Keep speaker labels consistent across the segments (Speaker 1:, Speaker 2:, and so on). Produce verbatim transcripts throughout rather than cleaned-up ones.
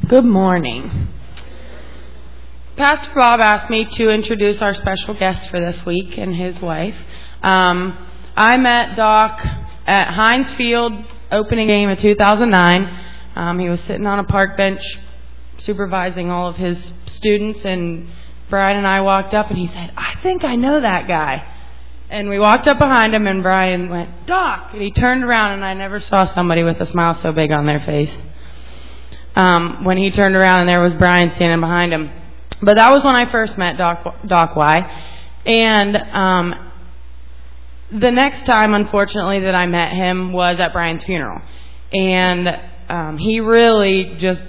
Speaker 1: Good morning. Pastor Bob asked me to introduce our special guest for this week and his wife. Um, I met Doc at Heinz Field opening game of two thousand nine. Um, he was sitting on a park bench supervising all of his students, and Brian and I walked up and he said, "I think I know that guy." And we walked up behind him and Brian went, "Doc!" And he turned around, and I never saw somebody with a smile so big on their face. Um, when he turned around and there was Brian standing behind him. But that was when I first met Doc, Doc Y. And um, the next time, unfortunately, that I met him was at Brian's funeral. And um, he really just...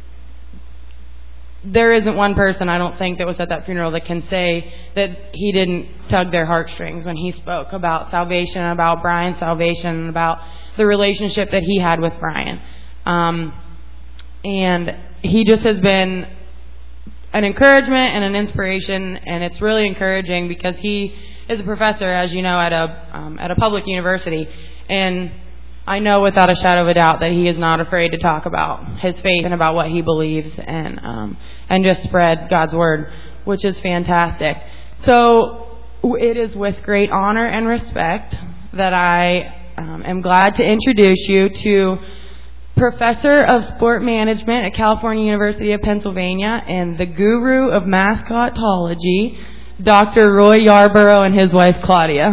Speaker 1: There isn't one person, I don't think, that was at that funeral that can say that he didn't tug their heartstrings when he spoke about salvation, about Brian's salvation, and about the relationship that he had with Brian. Um, and he just has been an encouragement and an inspiration, and it's really encouraging because he is a professor, as you know, at a um, at a public university, and I know without a shadow of a doubt that he is not afraid to talk about his faith and about what he believes, and um, and just spread God's word, which is fantastic. So it is with great honor and respect that I um, am glad to introduce you to Professor of Sport Management at California University of Pennsylvania and the guru of mascotology, Doctor Roy Yarborough, and his wife Claudia.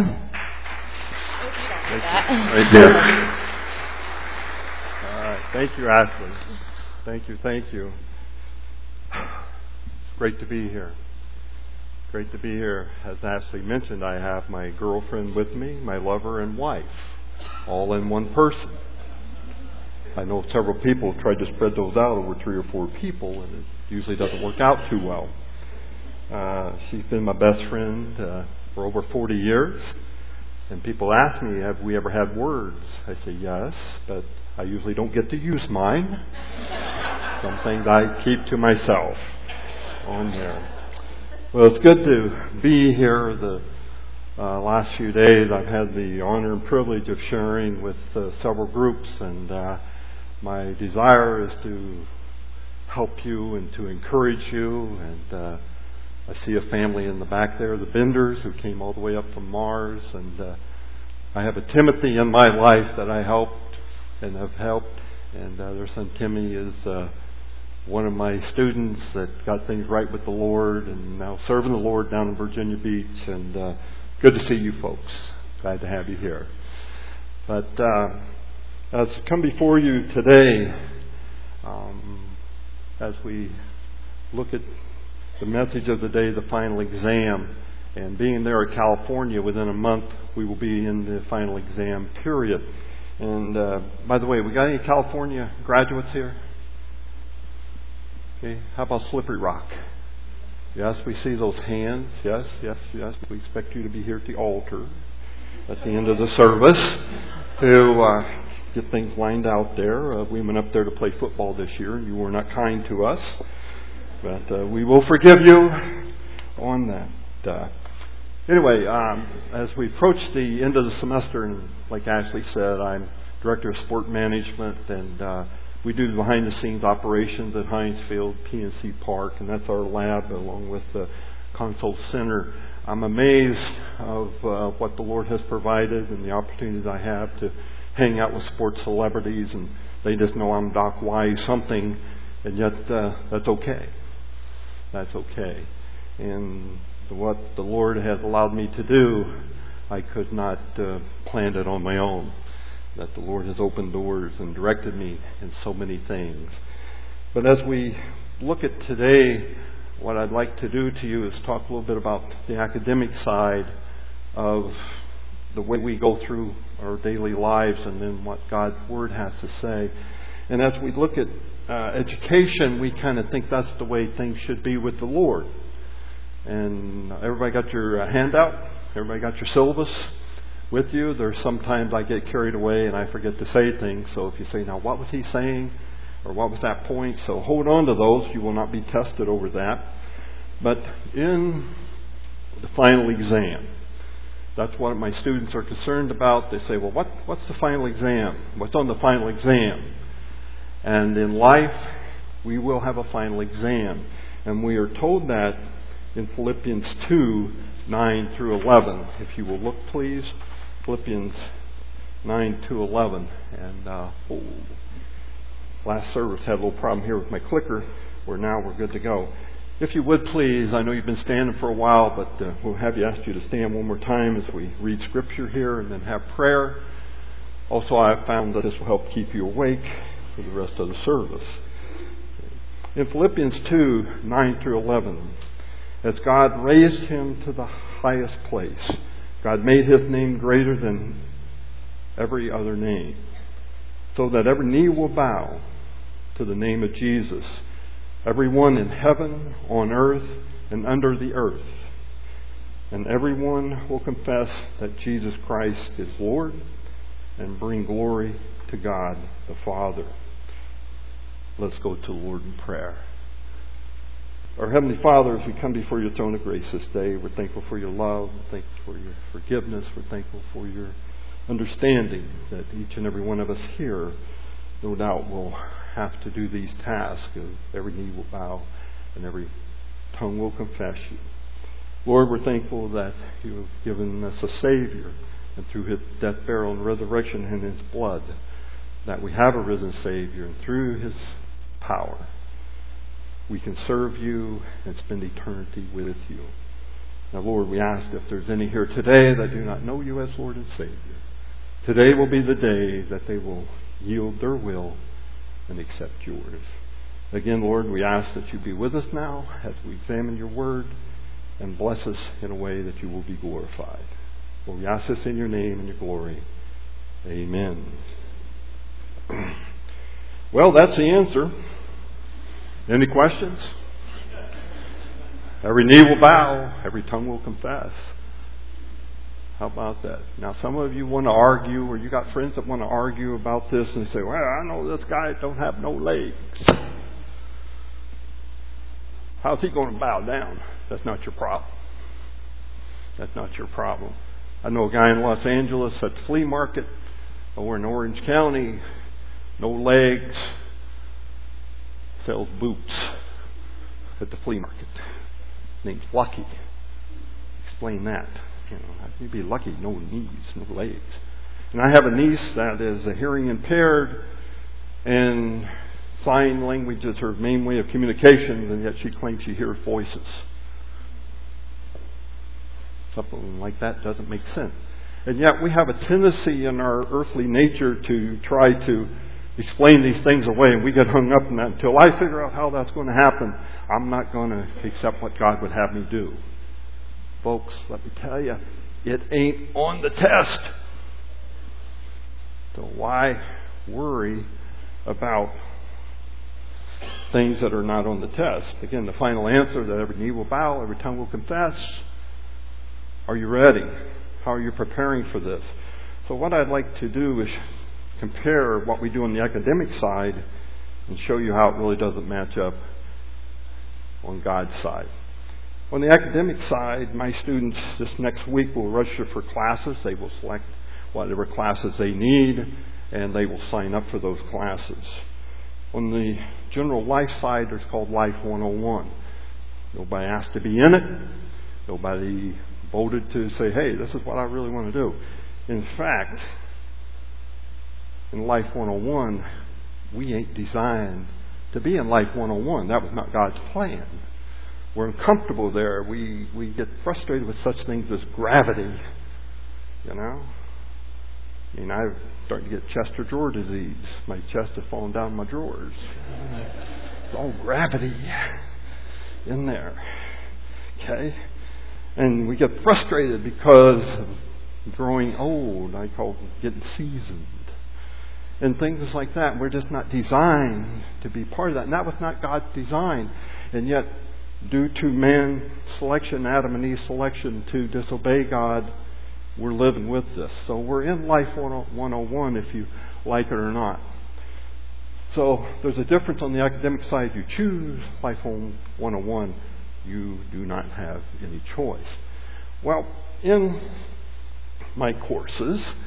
Speaker 2: Right there. All right. Thank you, Ashley. Thank you, thank you. It's great to be here. Great to be here. As Ashley mentioned, I have my girlfriend with me, my lover, and wife, all in one person. I know several people try to spread those out over three or four people, and it usually doesn't work out too well. Uh, she's been my best friend uh, for over forty years. And people ask me, have we ever had words? I say yes, but I usually don't get to use mine. Some things I keep to myself on there. Well, it's good to be here. The uh, last few days I've had the honor and privilege of sharing with uh, several groups, and uh, my desire is to help you and to encourage you. And uh, I see a family in the back there, the Benders, who came all the way up from Mars. And uh, I have a Timothy in my life that I helped and have helped. And uh, their son Timmy is uh, one of my students that got things right with the Lord and now serving the Lord down in Virginia Beach. And uh, good to see you folks. Glad to have you here. But uh, as I come before you today, um, as we look at the message of the day, the final exam, and being there at California, within a month we will be in the final exam period. And uh, by the way, we got any California graduates here? Okay, how about Slippery Rock? Yes, we see those hands. Yes, yes, yes. We expect you to be here at the altar at the end of the service to uh, get things lined out there. Uh, we went up there to play football this year, and you were not kind to us. But uh, we will forgive you on that. Uh, anyway, um, as we approach the end of the semester, and like Ashley said, I'm Director of Sport Management, and uh, we do the behind-the-scenes operations at Heinz Field, P N C Park, and that's our lab along with the Console Center. I'm amazed of uh, what the Lord has provided and the opportunities I have to hang out with sports celebrities, and they just know I'm Doc Y something, and yet uh, that's okay. That's okay. And what the Lord has allowed me to do, I could not uh, plan it on my own. That the Lord has opened doors and directed me in so many things. But as we look at today, what I'd like to do to you is talk a little bit about the academic side of the way we go through our daily lives, and then what God's Word has to say. And as we look at uh, education, we kind of think that's the way things should be with the Lord. And everybody got your uh, handout? Everybody got your syllabus with you? There's sometimes I get carried away and I forget to say things. So if you say, now what was he saying? Or what was that point? So hold on to those. You will not be tested over that. But in the final exam, that's what my students are concerned about. They say, well, what, what's the final exam? What's on the final exam? And in life, We will have a final exam. And we are told that in Philippians two, nine through eleven. If you will look, please. Philippians nine to eleven. And uh, oh, last service had a little problem here with my clicker, where now we're good to go. If you would please, I know you've been standing for a while, but uh, we'll have you ask you to stand one more time as we read Scripture here and then have prayer. Also, I have found that this will help keep you awake for the rest of the service. In Philippians two, nine through eleven, as God raised him to the highest place, God made his name greater than every other name, so that every knee will bow to the name of Jesus, everyone in heaven, on earth, and under the earth. And everyone will confess that Jesus Christ is Lord and bring glory to God the Father. Let's go to the Lord in prayer. Our Heavenly Father, as we come before your throne of grace this day, we're thankful for your love, we're thankful for your forgiveness, we're thankful for your understanding that each and every one of us here, no doubt, will have to do these tasks of every knee will bow and every tongue will confess you. Lord, we're thankful that you have given us a Savior, and through his death, burial, and resurrection in his blood, that we have a risen Savior, and through his power, we can serve you and spend eternity with you. Now, Lord, we ask if there's any here today that do not know you as Lord and Savior, today will be the day that they will yield their will and accept yours. Again, Lord, we ask that you be with us now as we examine your word and bless us in a way that you will be glorified. Lord, we ask this in your name and your glory. Amen. Well, that's the answer. Any questions? Every knee will bow, every tongue will confess. How about that? Now, some of you want to argue, or you got friends that want to argue about this and say, well, I know this guy don't have no legs. How's he going to bow down? That's not your problem. That's not your problem. I know a guy in Los Angeles at the flea market over in Orange County, no legs, sells boots at the flea market. Name's Lucky. Explain that. You know, you'd be lucky, no knees, no legs. And I have a niece that is a hearing impaired, and sign language is her main way of communication, and yet she claims she hears voices. Something like that doesn't make sense. And yet we have a tendency in our earthly nature to try to explain these things away, and we get hung up in that. Until I figure out how that's going to happen, I'm not going to accept what God would have me do. Folks, let me tell you, it ain't on the test. So why worry about things that are not on the test? Again, the final answer that every knee will bow, every tongue will confess. Are you ready? How are you preparing for this? So what I'd like to do is compare what we do on the academic side and show you how it really doesn't match up on God's side. On the academic side, my students this next week will register for classes. They will select whatever classes they need, and they will sign up for those classes. On the general life side, there's called Life one oh one. Nobody asked to be in it. Nobody voted to say, hey, this is what I really want to do. In fact, in Life one oh one, we ain't designed to be in Life one oh one. That was not God's plan. We're uncomfortable there. We we get frustrated with such things as gravity. You know? I mean, I'm starting to get Chester drawer disease. My chest is falling down my drawers. It's all gravity in there. Okay? And we get frustrated because of growing old. I call it getting seasoned. And things like that. We're just not designed to be part of that. And that was not God's design. And yet, due to man's selection, Adam and Eve's selection to disobey God, we're living with this. So we're in Life one oh one if you like it or not. So there's a difference on the academic side. You choose Life one oh one. You do not have any choice. Well, in my courses,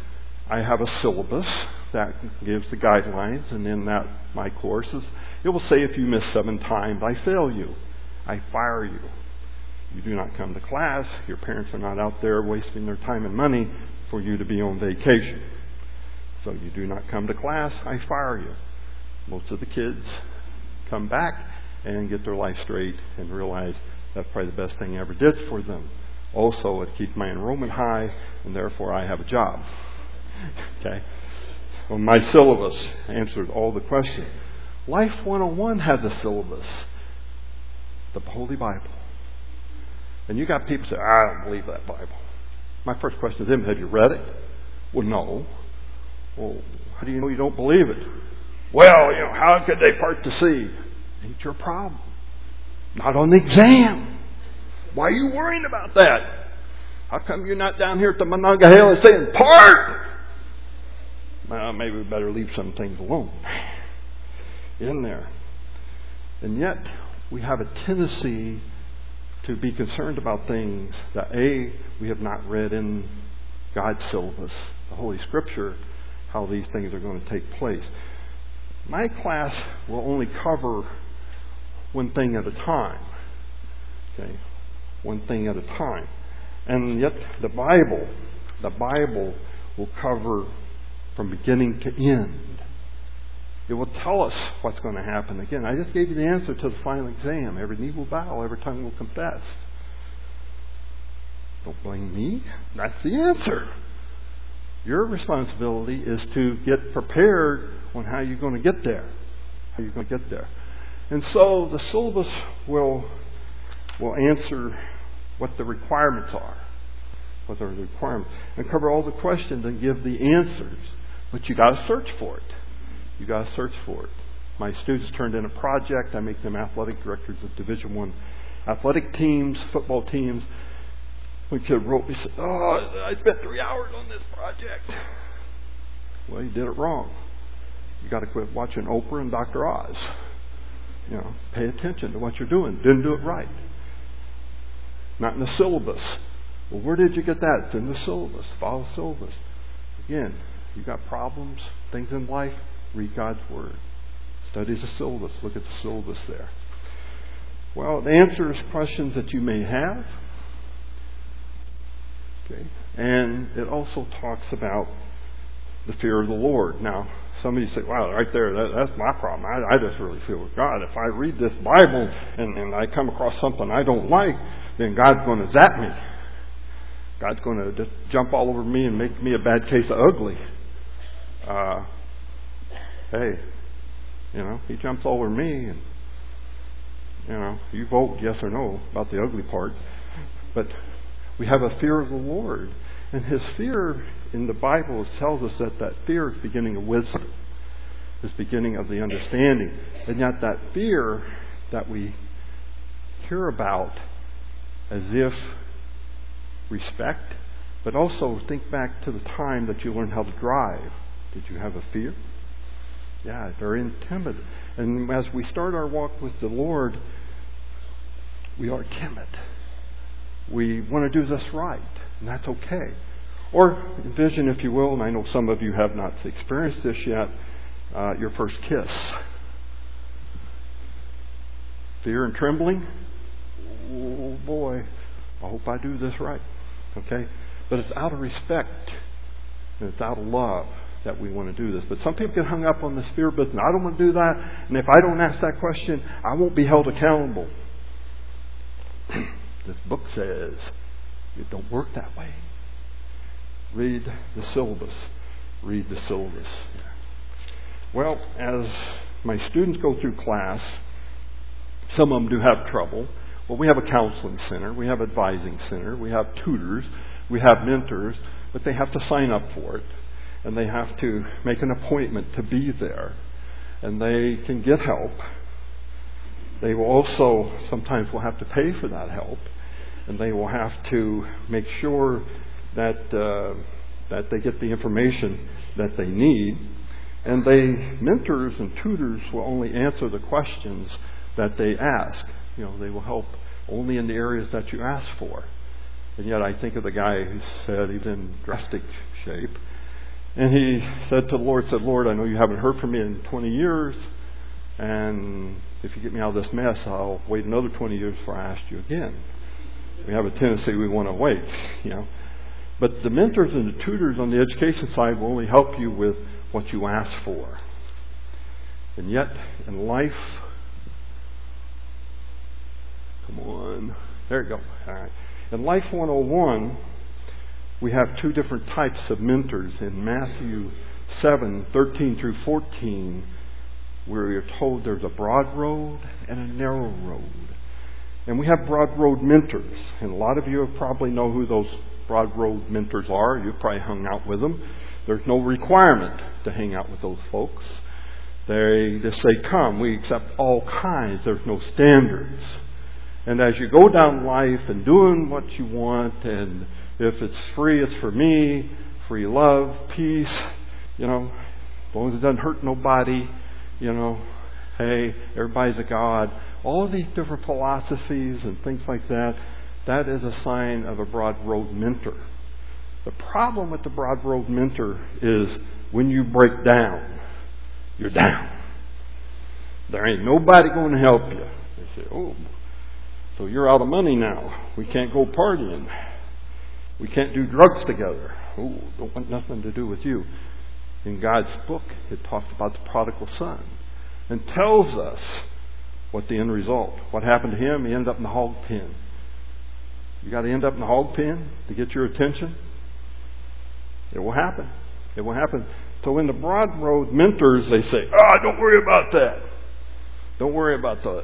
Speaker 2: I have a syllabus that gives the guidelines, and in that my courses, it will say if you miss seven times, I fail you. I fire you. You do not come to class. Your parents are not out there wasting their time and money for you to be on vacation. So you do not come to class, I fire you. Most of the kids come back and get their life straight and realize that's probably the best thing I ever did for them. Also, it keeps my enrollment high, and therefore I have a job. Okay? Well, my syllabus answered all the questions. Life one oh one has a syllabus. The Holy Bible. And you got people say, I don't believe that Bible. My first question to them, have you read it? Well, no. Well, how do you know you don't believe it? Well, you know, how could they part the sea? Ain't your problem. Not on the exam. Why are you worrying about that? How come you're not down here at the Monongahela saying, part? Well, maybe we better leave some things alone in there. And yet, we have a tendency to be concerned about things that, A, we have not read in God's syllabus, the Holy Scripture, how these things are going to take place. My class will only cover one thing at a time. Okay? One thing at a time. And yet the Bible, the Bible will cover from beginning to end. It will tell us what's going to happen. Again, I just gave you the answer to the final exam. Every knee will bow, every tongue will confess. Don't blame me. That's the answer. Your responsibility is to get prepared on how you're going to get there. How you're going to get there. And so the syllabus will will answer what the requirements are. What are the requirements. And cover all the questions and give the answers. But you got to search for it. You got to search for it. My students turned in a project. I make them athletic directors of Division One athletic teams, football teams. One kid wrote me, said, "Oh, I spent three hours on this project." Well, you did it wrong. You got to quit watching Oprah and Doctor Oz. You know, pay attention to what you're doing. Didn't do it right. Not in the syllabus. Well, where did you get that? It's in the syllabus. Follow the syllabus. Again, you got problems, things in life. Read God's Word. Study the syllabus. Look at the syllabus there. Well, it answers questions that you may have. Okay. And it also talks about the fear of the Lord. Now, some of you say, wow, right there, that, that's my problem. I, I just really feel with God. If I read this Bible and, and I come across something I don't like, then God's going to zap me. God's going to just jump all over me and make me a bad case of ugly. Uh, hey, you know, He jumps all over me, and, you know, you vote yes or no about the ugly part. But we have a fear of the Lord. And His fear in the Bible tells us that that fear is beginning of wisdom. Is beginning of the understanding. And yet that fear that we hear about as if respect, but also think back to the time that you learned how to drive. Did you have a fear? Yeah, very timid. And as we start our walk with the Lord, we are timid. We want to do this right, and that's okay. Or envision, if you will, and I know some of you have not experienced this yet, uh, your first kiss. Fear and trembling? Oh boy, I hope I do this right. Okay? But it's out of respect, and it's out of love that we want to do this. But some people get hung up on this fear business. I don't want to do that, and if I don't ask that question, I won't be held accountable. This book says it don't work that way. Read the syllabus. Read the syllabus. Well, as my students go through class, some of them do have trouble. Well, we have a counseling center. We have advising center. We have tutors. We have mentors. But they have to sign up for it. And they have to make an appointment to be there. And they can get help. They will also, sometimes will have to pay for that help. And they will have to make sure that uh, that they get the information that they need. And they, mentors and tutors will only answer the questions that they ask. You know, they will help only in the areas that you ask for. And yet I think of the guy who said he's in drastic shape. And he said to the Lord, said, Lord, I know you haven't heard from me in twenty years. And if you get me out of this mess, I'll wait another twenty years before I ask you again. We have a tendency we want to wait, you know. But the mentors and the tutors on the education side will only help you with what you ask for. And yet, in life, come on, there you go. All right. In Life one oh one, we have two different types of mentors. In Matthew seven, thirteen through fourteen, where we are told there's a broad road and a narrow road. And we have broad road mentors. And a lot of you probably know who those broad road mentors are. You've probably hung out with them. There's no requirement to hang out with those folks. They just say, come, we accept all kinds. There's no standards. And as you go down life and doing what you want, and if it's free, it's for me, free love, peace, you know, as long as it doesn't hurt nobody, you know, hey, everybody's a God. All of these different philosophies and things like that, that is a sign of a broad road mentor. The problem with the broad road mentor is when you break down, you're down. There ain't nobody going to help you. They say, oh, so you're out of money now. We can't go partying. We can't do drugs together. Oh, don't want nothing to do with you. In God's book, it talks about the prodigal son and tells us what the end result. What happened to him? He ended up in the hog pen. You got to end up in the hog pen to get your attention? It will happen. It will happen. So in the broad road mentors, they say, oh, don't worry about that. Don't worry about that.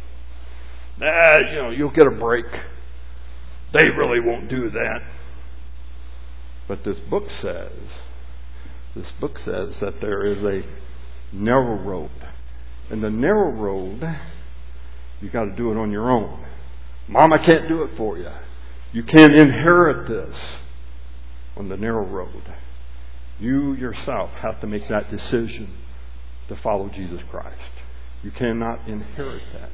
Speaker 2: Ah, you know, you'll get a break. They really won't do that. But this book says, this book says that there is a narrow road. And the narrow road, you got to do it on your own. Mama can't do it for you. You can't inherit this on the narrow road. You yourself have to make that decision to follow Jesus Christ. You cannot inherit that.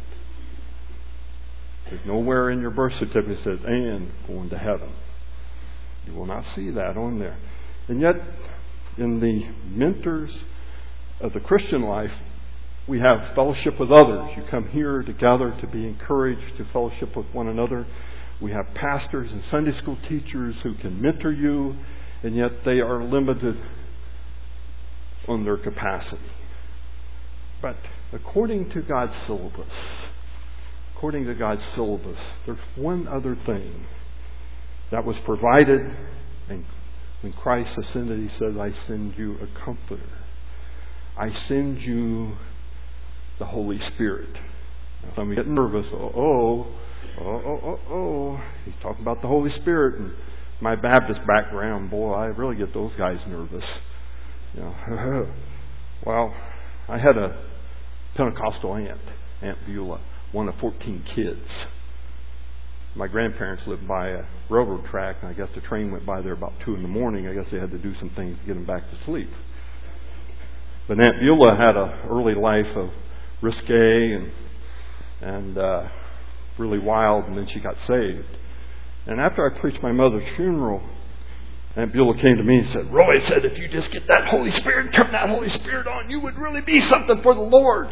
Speaker 2: There's nowhere in your birth certificate that says, and going to heaven. You will not see that on there. And yet, in the mentors of the Christian life, we have fellowship with others. You come here together to be encouraged, to fellowship with one another. We have pastors and Sunday school teachers who can mentor you, and yet they are limited on their capacity. But according to God's syllabus, according to God's syllabus, there's one other thing that was provided, and when Christ ascended, He said, I send you a comforter. I send you the Holy Spirit. Now, some of you get nervous. Oh, oh, oh, oh, oh, oh. He's talking about the Holy Spirit. And my Baptist background, boy, I really get those guys nervous. You know, well, I had a Pentecostal aunt, Aunt Beulah, one of fourteen kids. My grandparents lived by a railroad track, and I guess the train went by there about two in the morning. I guess they had to do some things to get them back to sleep. But Aunt Beulah had an early life of risque and and uh, really wild, and then she got saved. And after I preached my mother's funeral, Aunt Beulah came to me and said, Roy said, if you just get that Holy Spirit, turn that Holy Spirit on, you would really be something for the Lord.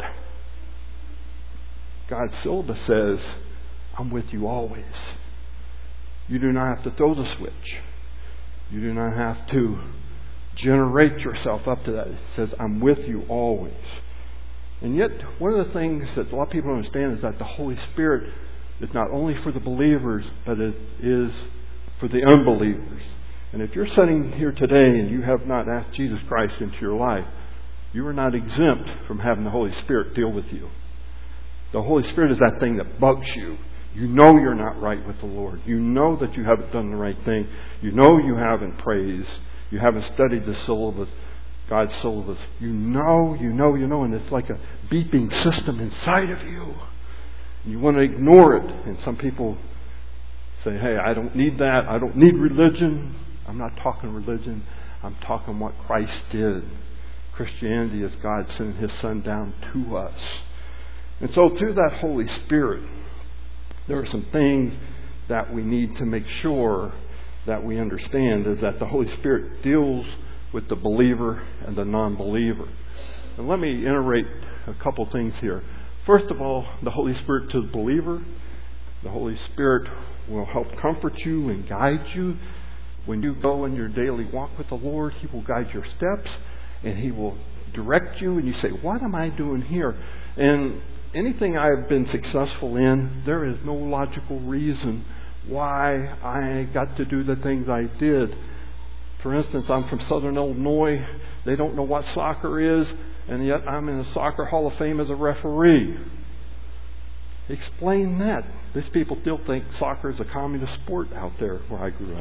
Speaker 2: God's syllabus says, I'm with you always. You do not have to throw the switch. You do not have to generate yourself up to that. It says, I'm with you always. And yet, one of the things that a lot of people don't understand is that the Holy Spirit is not only for the believers, but it is for the unbelievers. And if you're sitting here today and you have not asked Jesus Christ into your life, you are not exempt from having the Holy Spirit deal with you. The Holy Spirit is that thing that bugs you. You know you're not right with the Lord. You know that you haven't done the right thing. You know you haven't praised. You haven't studied the syllabus, God's syllabus. You know, you know, you know, and it's like a beeping system inside of you. You want to ignore it. And some people say, hey, I don't need that. I don't need religion. I'm not talking religion. I'm talking what Christ did. Christianity is God sending His Son down to us. And so through that Holy Spirit, there are some things that we need to make sure that we understand, is that the Holy Spirit deals with the believer and the non-believer. And let me iterate a couple things here. First of all, the Holy Spirit to the believer. The Holy Spirit will help comfort you and guide you. When you go in your daily walk with the Lord, He will guide your steps and He will direct you. And you say, what am I doing here? And anything I've been successful in, there is no logical reason why I got to do the things I did. For instance, I'm from Southern Illinois. They don't know what soccer is, and yet I'm in the Soccer Hall of Fame as a referee. Explain that. These people still think soccer is a communist sport out there where I grew up.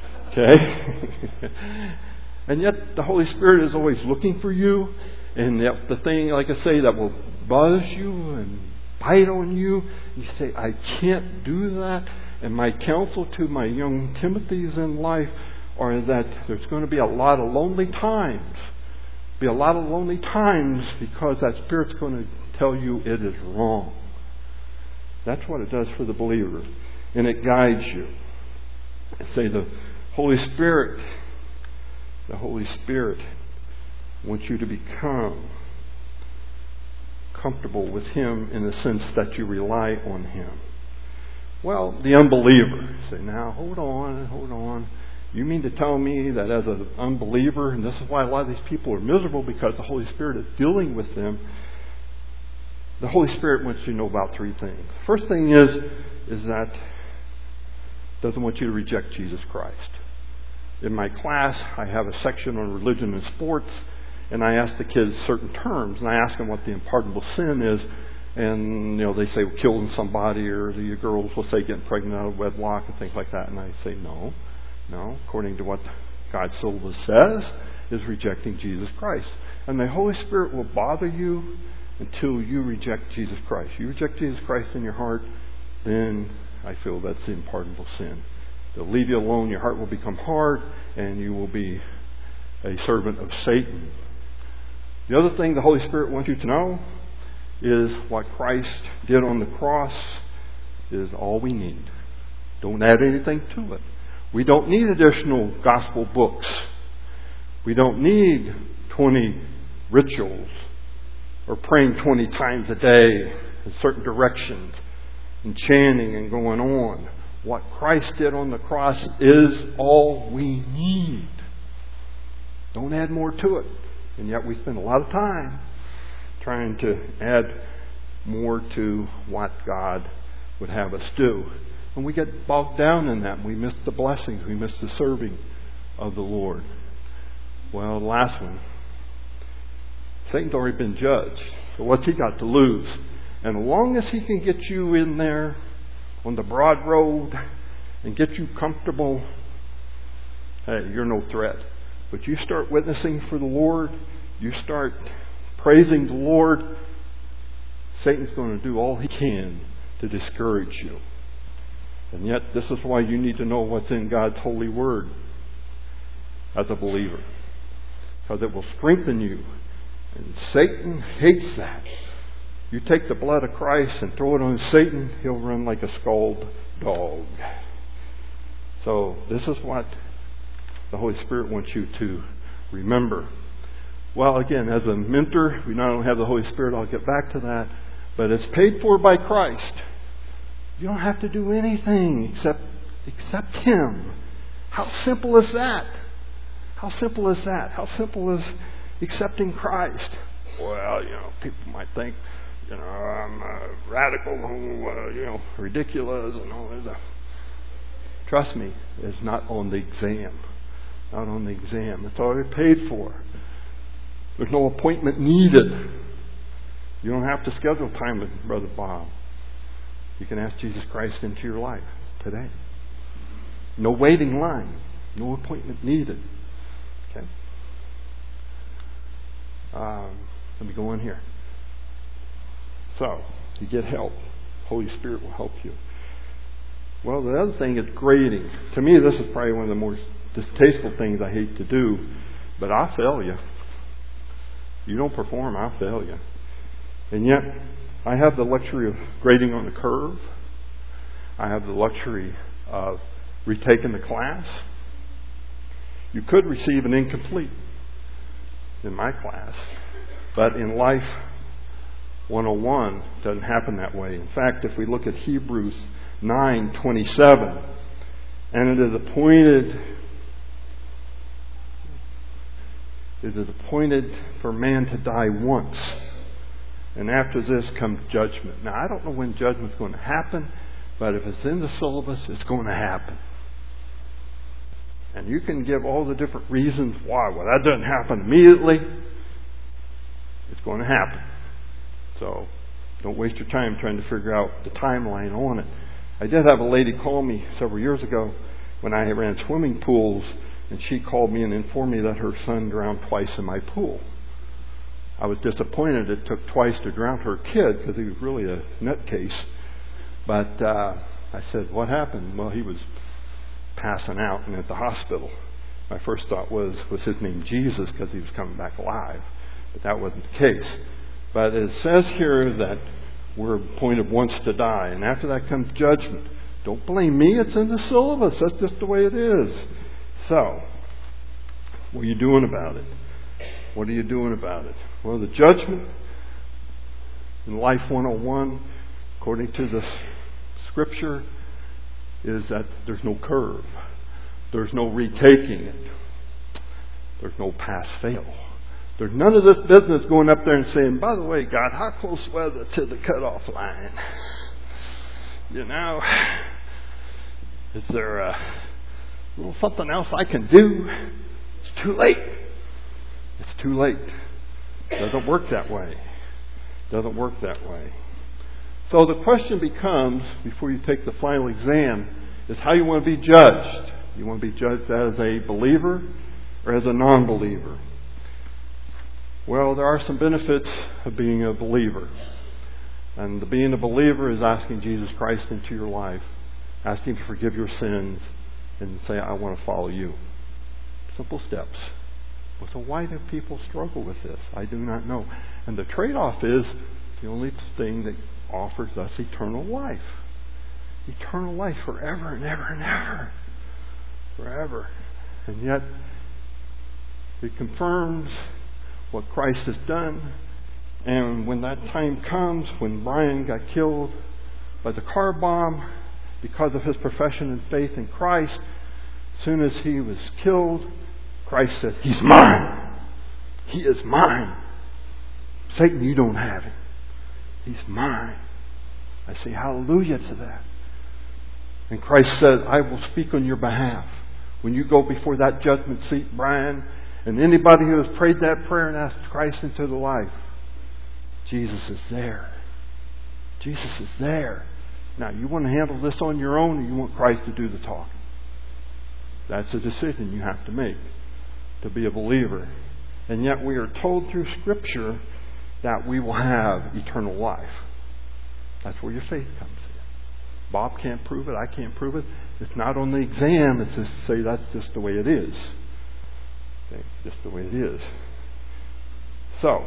Speaker 2: Okay? And yet the Holy Spirit is always looking for you. And the, the thing, like I say, that will buzz you and bite on you. You say, I can't do that. And my counsel to my young Timothys in life are that there's going to be a lot of lonely times. Be a lot of lonely times because that Spirit's going to tell you it is wrong. That's what it does for the believer. And it guides you. I say the Holy Spirit, the Holy Spirit wants you to become comfortable with Him in the sense that you rely on Him. Well, the unbeliever, say, now, hold on, hold on. You mean to tell me that as an unbeliever, and this is why a lot of these people are miserable, because the Holy Spirit is dealing with them. The Holy Spirit wants you to know about three things. First thing is, is that doesn't want you to reject Jesus Christ. In my class, I have a section on religion and sports, and I ask the kids certain terms, and I ask them what the unpardonable sin is, and you know they say well, killing somebody, or the girls will say getting pregnant out of wedlock and things like that, and I say no, no. According to what God's syllabus says, is rejecting Jesus Christ, and the Holy Spirit will bother you until you reject Jesus Christ. You reject Jesus Christ in your heart, then I feel that's the unpardonable sin. They'll leave you alone, your heart will become hard, and you will be a servant of Satan. The other thing the Holy Spirit wants you to know is what Christ did on the cross is all we need. Don't add anything to it. We don't need additional gospel books. We don't need twenty rituals or praying twenty times a day in certain directions and chanting and going on. What Christ did on the cross is all we need. Don't add more to it. And yet we spend a lot of time trying to add more to what God would have us do. And we get bogged down in that. We miss the blessings. We miss the serving of the Lord. Well, the last one. Satan's already been judged. So what's he got to lose? And as long as he can get you in there on the broad road and get you comfortable, hey, you're no threat. But you start witnessing for the Lord, you start praising the Lord, Satan's going to do all he can to discourage you. And yet, this is why you need to know what's in God's holy word as a believer. Because it will strengthen you. And Satan hates that. You take the blood of Christ and throw it on Satan, he'll run like a scalded dog. So this is what the Holy Spirit wants you to remember. Well, again, as a mentor, we not only have the Holy Spirit, I'll get back to that, but it's paid for by Christ. You don't have to do anything except accept Him. How simple is that? How simple is that? How simple is accepting Christ? Well, you know, people might think, you know, I'm a radical, uh, you know, ridiculous, and all this. Trust me, it's not on the exam. Not on the exam. It's already paid for. There's no appointment needed. You don't have to schedule time with Brother Bob. You can ask Jesus Christ into your life today. No waiting line. No appointment needed. Okay. Um, let me go on here. So, you get help. Holy Spirit will help you. Well, the other thing is grading. To me, this is probably one of the more distasteful things I hate to do, but I'll fail you. You don't perform, I'll fail you. And yet, I have the luxury of grading on the curve. I have the luxury of retaking the class. You could receive an incomplete. in my class. But in Life one oh one, it doesn't happen that way. In fact, if we look at Hebrews nine twenty-seven, and it is appointed it is appointed for man to die once, and after this comes judgment. Now, I don't know when judgment's going to happen, but if it's in the syllabus, it's going to happen. And you can give all the different reasons why. Well, that doesn't happen immediately. It's going to happen. So don't waste your time trying to figure out the timeline on it. I did have a lady call me several years ago when I ran swimming pools, and she called me and informed me that her son drowned twice in my pool. I was disappointed it took twice to drown her kid because he was really a nutcase. But uh, I said, what happened? Well, he was passing out and at the hospital. My first thought was, was his name Jesus because he was coming back alive? But that wasn't the case. But it says here that we're appointed once to die, and after that comes judgment. Don't blame me, it's in the syllabus. That's just the way it is. So, what are you doing about it? What are you doing about it? Well, the judgment in Life one oh one, according to the Scripture, is that there's no curve. There's no retaking it. There's no pass-fail. There's none of this business going up there and saying, by the way, God, how close was it to the cutoff line? You know, is there a little something else I can do? It's too late. It's too late. It doesn't work that way. It doesn't work that way. So the question becomes, before you take the final exam, is how you want to be judged. You want to be judged as a believer or as a non-believer? Well, there are some benefits of being a believer. And being a believer is asking Jesus Christ into your life, asking to forgive your sins, and say, I want to follow you. Simple steps. Well, so why do people struggle with this? I do not know. And the trade-off is the only thing that offers us eternal life. Eternal life forever and ever and ever. Forever. And yet, it confirms what Christ has done. And when that time comes, when Brian got killed by the car bomb because of his profession and faith in Christ, as soon as he was killed, Christ said, He's mine. He is mine. Satan, you don't have him. He's mine. I say hallelujah to that. And Christ said, I will speak on your behalf. When you go before that judgment seat, Brian, and anybody who has prayed that prayer and asked Christ into the life, Jesus is there. Jesus is there. Now, you want to handle this on your own, or you want Christ to do the talking? That's a decision you have to make to be a believer. And yet we are told through Scripture that we will have eternal life. That's where your faith comes in. Bob can't prove it. I can't prove it. It's not on the exam. It's just to say that's just the way it is. Okay, just the way it is. So,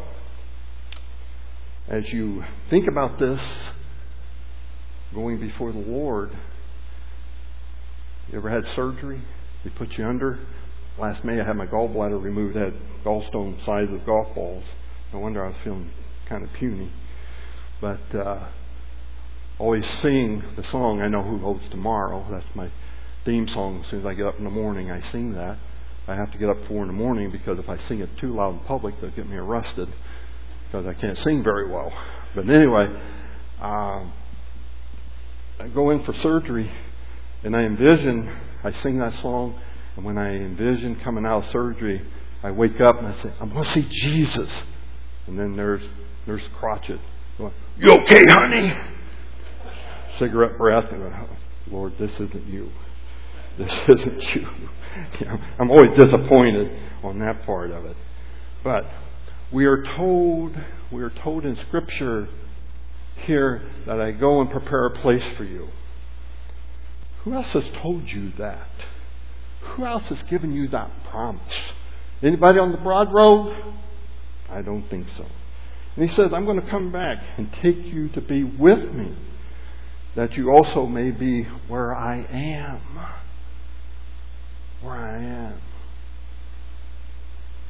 Speaker 2: as you think about this, going before the Lord, you ever had surgery? They put you under. Last May I had my gallbladder removed. I had gallstone size of golf balls. No wonder I was feeling kind of puny. But uh, always sing the song, I Know Who Holds Tomorrow. That's my theme song. As soon as I get up in the morning, I sing that. I have to get up four in the morning because if I sing it too loud in public, they'll get me arrested because I can't sing very well. But anyway, um, I go in for surgery and I envision, I sing that song, and when I envision coming out of surgery, I wake up and I say, I'm going to see Jesus. And then there's Nurse Crotchet going, you okay, honey? Cigarette breath. And I go, oh, Lord, this isn't you. This isn't you. You know, I'm always disappointed on that part of it. But we are told, we are told in Scripture here that I go and prepare a place for you. Who else has told you that? Who else has given you that promise? Anybody on the broad road? I don't think so. And he says, I'm going to come back and take you to be with me, that you also may be where I am. Where I am.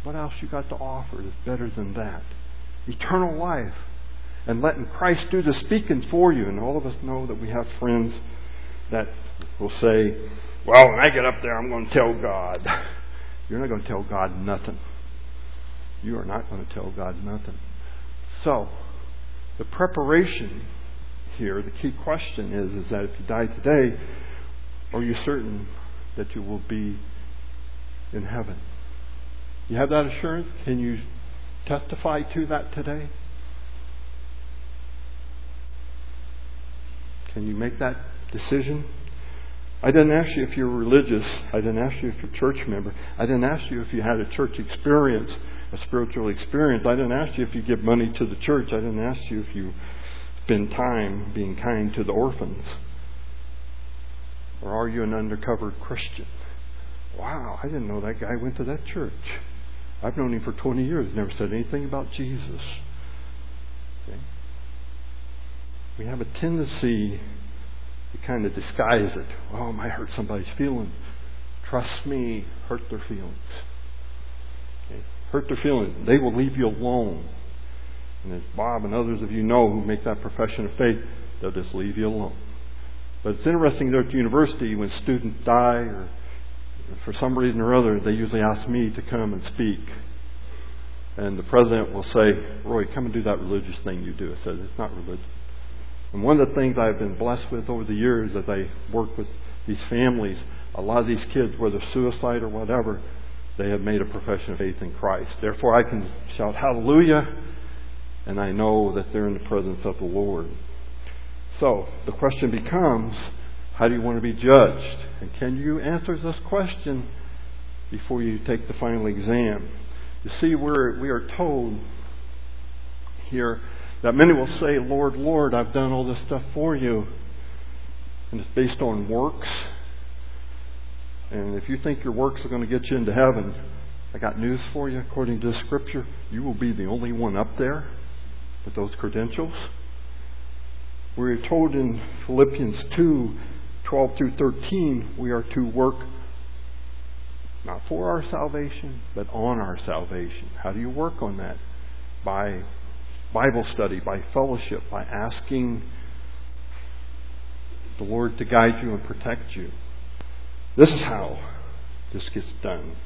Speaker 2: What else you got to offer is better than that? Eternal life. And letting Christ do the speaking for you. And all of us know that we have friends that will say, well, when I get up there, I'm going to tell God. You're not going to tell God nothing. You are not going to tell God nothing. So, the preparation here, the key question is, is that if you die today, are you certain that you will be in heaven? You have that assurance? Can you testify to that today? Can you make that decision? I didn't ask you if you're religious. I didn't ask you if you're a church member. I didn't ask you if you had a church experience, a spiritual experience. I didn't ask you if you give money to the church. I didn't ask you if you spend time being kind to the orphans. Or are you an undercover Christian? Wow, I didn't know that guy went to that church. I've known him for twenty years, never said anything about Jesus. Okay? We have a tendency to kind of disguise it. Oh, I might hurt somebody's feelings. Trust me, hurt their feelings. Okay? Hurt their feelings. They will leave you alone. And as Bob and others of you know who make that profession of faith, they'll just leave you alone. But it's interesting there at the university when students die or for some reason or other, they usually ask me to come and speak. And the president will say, Roy, come and do that religious thing you do. I said, it's not religious. And one of the things I've been blessed with over the years as I work with these families, a lot of these kids, whether suicide or whatever, they have made a profession of faith in Christ. Therefore, I can shout hallelujah, and I know that they're in the presence of the Lord. So, the question becomes, how do you want to be judged? And can you answer this question before you take the final exam? You see, we're, we are told here that many will say, Lord, Lord, I've done all this stuff for you. And it's based on works. And if you think your works are going to get you into heaven, I got news for you. According to the Scripture, you will be the only one up there with those credentials. We're told in Philippians two, twelve through thirteen, we are to work not for our salvation, but on our salvation. How do you work on that? By Bible study, by fellowship, by asking the Lord to guide you and protect you. This is how this gets done.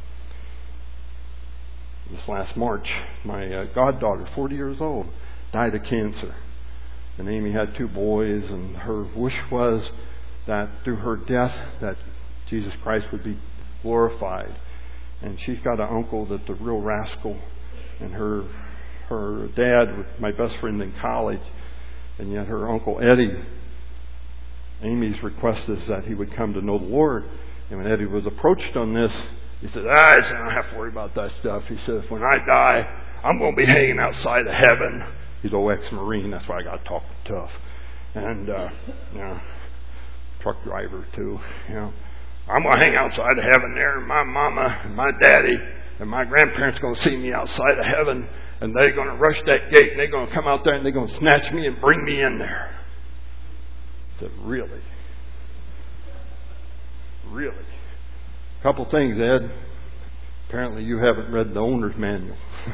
Speaker 2: This last March, my uh, goddaughter, forty years old, died of cancer. And Amy had two boys, and her wish was that through her death that Jesus Christ would be glorified. And she's got an uncle that's a real rascal, and her her dad was my best friend in college, and yet her uncle Eddie, Amy's request is that he would come to know the Lord. And when Eddie was approached on this, he said, ah, I don't have to worry about that stuff. He said, when I die, I'm going to be hanging outside of heaven. He's an ex-Marine, that's why I got to talk tough. And, uh, you know, truck driver too, you know. I'm going to hang outside of heaven there, and my mama and my daddy and my grandparents are going to see me outside of heaven, and they're going to rush that gate, and they're going to come out there, and they're going to snatch me and bring me in there. I said, really? Really? A couple things, Ed. Apparently you haven't read the owner's manual.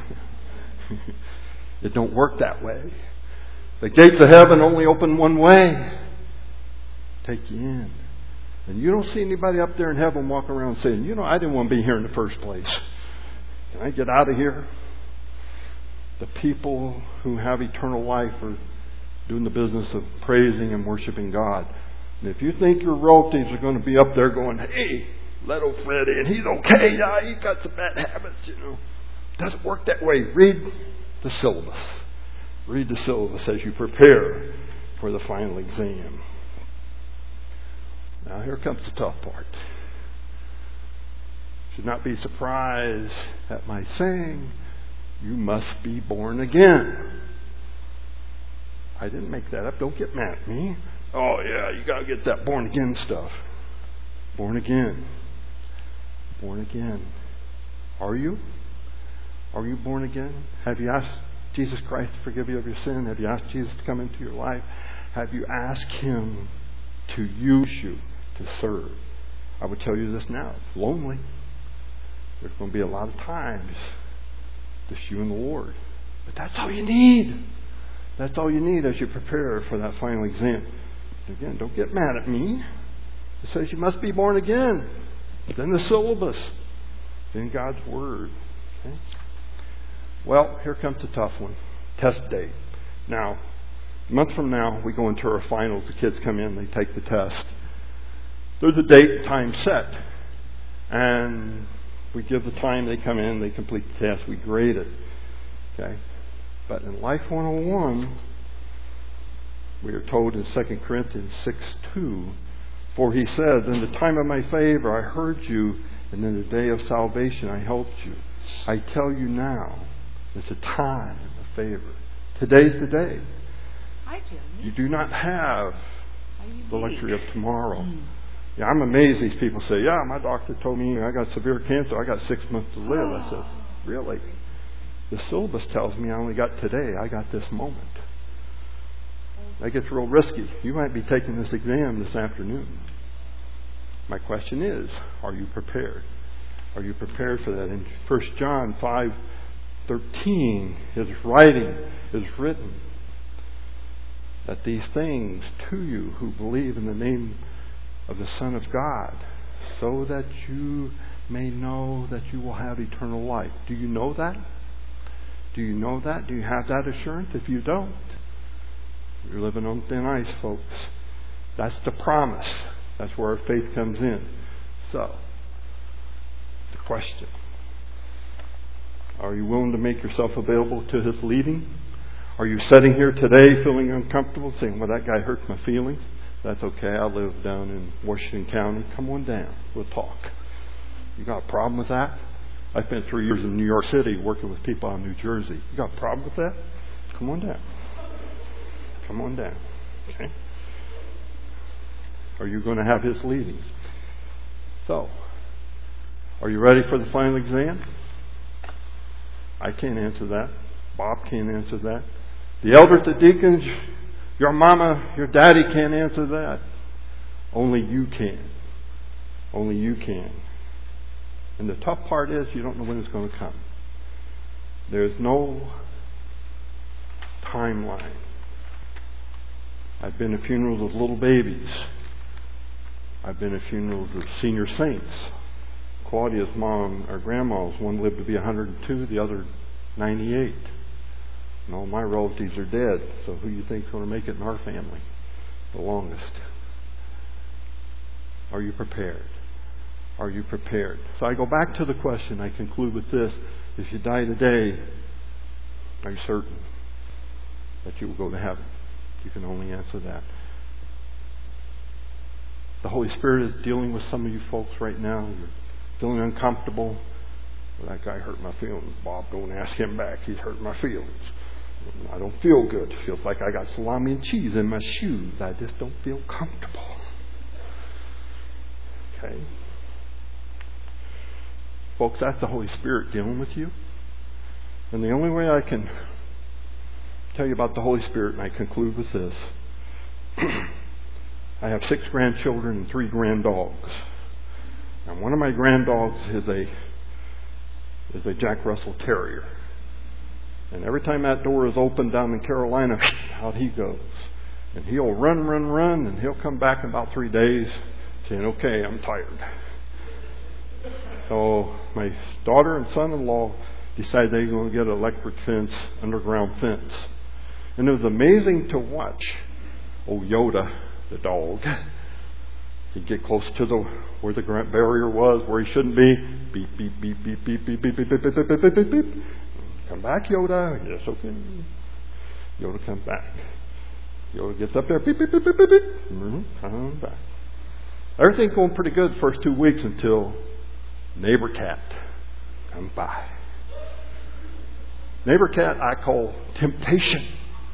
Speaker 2: It don't work that way. The gates of heaven only open one way. Take you in. And you don't see anybody up there in heaven walking around saying, you know, I didn't want to be here in the first place. Can I get out of here? The people who have eternal life are doing the business of praising and worshiping God. And if you think your relatives are going to be up there going, hey, let old Fred in, he's okay, yeah, he's got some bad habits, you know. It doesn't work that way. Read the syllabus. Read the syllabus as you prepare for the final exam. Now here comes the tough part. Should not be surprised at my saying, you must be born again. I didn't make that up. Don't get mad at me. Oh yeah, you got to get that born again stuff. Born again. Born again. Are you? Are you born again? Have you asked Jesus Christ to forgive you of your sin? Have you asked Jesus to come into your life? Have you asked Him to use you to serve? I would tell you this now. It's lonely. There's going to be a lot of times Just you and the Lord. But that's all you need. That's all you need as you prepare for that final exam. Again, don't get mad at me. It says you must be born again. Then the syllabus. Then God's Word. Okay? Well, here comes the tough one. Test date. Now, a month from now, we go into our finals. The kids come in, they take the test. There's a date and time set. And we give the time, they come in, they complete the test, we grade it. Okay? But in Life one oh one, we are told in Second Corinthians six two, for he says, in the time of my favor I heard you, and in the day of salvation I helped you. I tell you now, it's a time of favor. Today's the day. You do not have the luxury of tomorrow. Yeah, I'm amazed these people say, yeah, my doctor told me I got severe cancer, I got six months to live. I said, really? The syllabus tells me I only got today. I got this moment. That gets real risky. You might be taking this exam this afternoon. My question is, are you prepared? Are you prepared for that? In First John five thirteen, his writing is written that these things to you who believe in the name of the Son of God, so that you may know that you will have eternal life. Do you know that? Do you know that? Do you have that assurance? If you don't, you're living on thin ice, folks. That's the promise. That's where our faith comes in. So, the question. Are you willing to make yourself available to His leading? Are you sitting here today feeling uncomfortable, saying, well, that guy hurts my feelings? That's okay. I live down in Washington County. Come on down. We'll talk. You got a problem with that? I spent three years in New York City working with people out in New Jersey. You got a problem with that? Come on down. Come on down. Okay? Are you going to have His leading? So, are you ready for the final exam? I can't answer that. Bob can't answer that. The elders, the deacons, your mama, your daddy can't answer that. Only you can. Only you can. And the tough part is you don't know when it's going to come. There's no timeline. I've been at funerals of little babies. I've been at funerals of senior saints. Claudia's mom, or grandma's, one lived to be one hundred two, the other ninety-eight. And all my relatives are dead, so who do you think's going to make it in our family the longest? Are you prepared? Are you prepared? So I go back to the question. I conclude with this. If you die today, are you certain that you will go to heaven? You can only answer that. The Holy Spirit is dealing with some of you folks right now. You're feeling uncomfortable. Well, that guy hurt my feelings. Bob, don't ask him back. He's hurt my feelings. I don't feel good. It feels like I got salami and cheese in my shoes. I just don't feel comfortable. Okay? Folks, that's the Holy Spirit dealing with you. And the only way I can tell you about the Holy Spirit, and I conclude with this. I have six grandchildren and three granddogs. And one of my granddogs is a is a Jack Russell Terrier. And every time that door is open down in Carolina, out he goes. And he'll run, run, run, and he'll come back in about three days saying, okay, I'm tired. So my daughter and son-in-law decided they were going to get an electric fence, underground fence. And it was amazing to watch old Yoda, the dog. He'd get close to the where the barrier was, where he shouldn't be. Beep, beep, beep, beep, beep, beep, beep, beep, beep, beep, beep, beep, beep, beep. Come back, Yoda. Yes, okay. Yoda comes back. Yoda gets up there. Beep, beep, beep, beep, beep, beep. Mm-hmm. Come back. Everything's going pretty good the first two weeks until neighbor cat comes by. Neighbor cat I call temptation.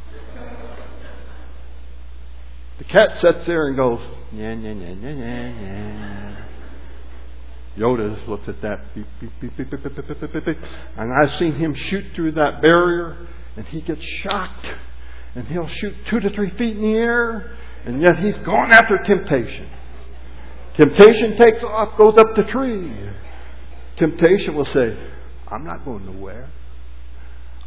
Speaker 2: The cat sits there and goes, yeah, yeah, yeah, yeah, yeah, yeah. Yoda looks at that, beep, beep, beep, beep, beep, beep, beep, beep, beep, beep. And I've seen him shoot through that barrier, and he gets shocked, and he'll shoot two to three feet in the air, and yet he's going after temptation. Temptation takes off, goes up the tree. Temptation will say, I'm not going nowhere.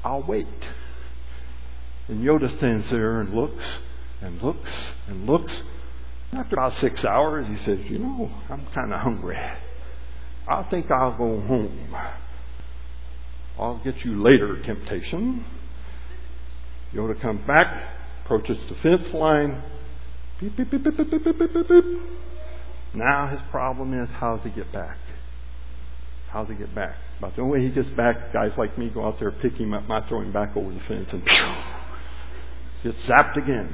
Speaker 2: I'll wait. And Yoda stands there and looks and looks and looks. After about six hours, he says, you know, I'm kind of hungry. I think I'll go home. I'll get you later, temptation. Yoda comes back, approaches the fence line. Beep, beep, beep, beep, beep, beep, beep, beep, beep. Now his problem is how to get back. How to get back. About the only way he gets back, guys like me go out there, pick him up, not throw him back over the fence, and pew, gets zapped again.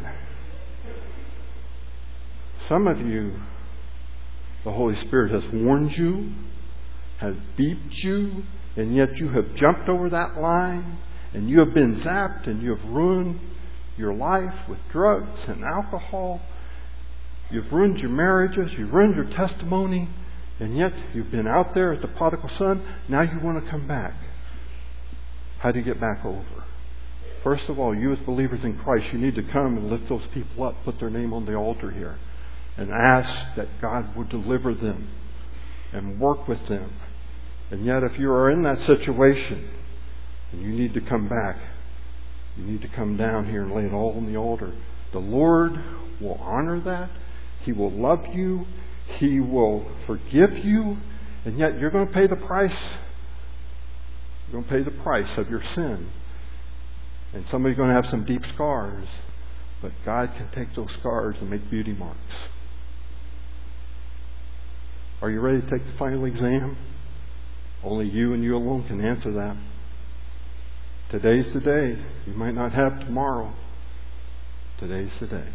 Speaker 2: Some of you, the Holy Spirit has warned you, has beeped you, and yet you have jumped over that line, and you have been zapped, and you have ruined your life with drugs and alcohol. You've ruined your marriages, you've ruined your testimony, and yet you've been out there as the prodigal son. Now you want to come back. How do you get back over? First of all, you as believers in Christ, you need to come and lift those people up, put their name on the altar here, and ask that God would deliver them and work with them. And yet if you are in that situation and you need to come back, you need to come down here and lay it all on the altar. The Lord will honor that. He will love you. He will forgive you. And yet you're going to pay the price. You're going to pay the price of your sin. And some of you are going to have some deep scars. But God can take those scars and make beauty marks. Are you ready to take the final exam? Only you and you alone can answer that. Today's the day. You might not have tomorrow. Today's the day.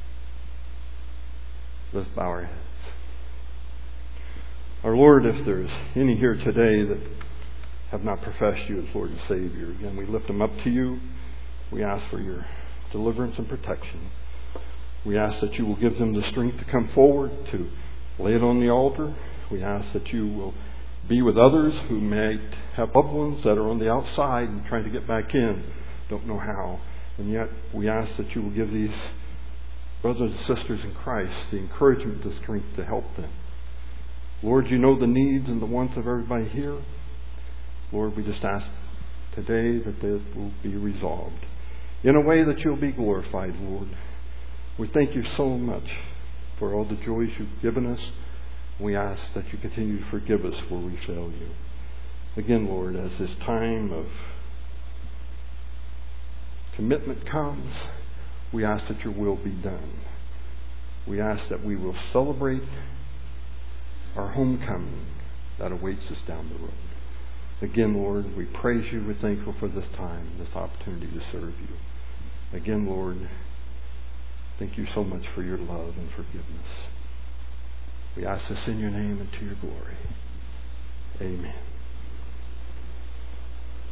Speaker 2: Let's bow our heads. Our Lord, if there's any here today that have not professed you as Lord and Savior, again, we lift them up to you. We ask for your deliverance and protection. We ask that you will give them the strength to come forward, to lay it on the altar. We ask that you will be with others who may have loved ones that are on the outside and trying to get back in, don't know how. And yet we ask that you will give these brothers and sisters in Christ the encouragement, the strength to help them. Lord, you know the needs and the wants of everybody here. Lord, we just ask today that this will be resolved in a way that you'll be glorified, Lord. We thank you so much for all the joys you've given us. We ask that you continue to forgive us where we fail you. Again, Lord, as this time of commitment comes, we ask that your will be done. We ask that we will celebrate our homecoming that awaits us down the road. Again, Lord, we praise you. We're thankful for this time, this opportunity to serve you. Again, Lord, thank you so much for your love and forgiveness. We ask this in your name and to your glory. Amen.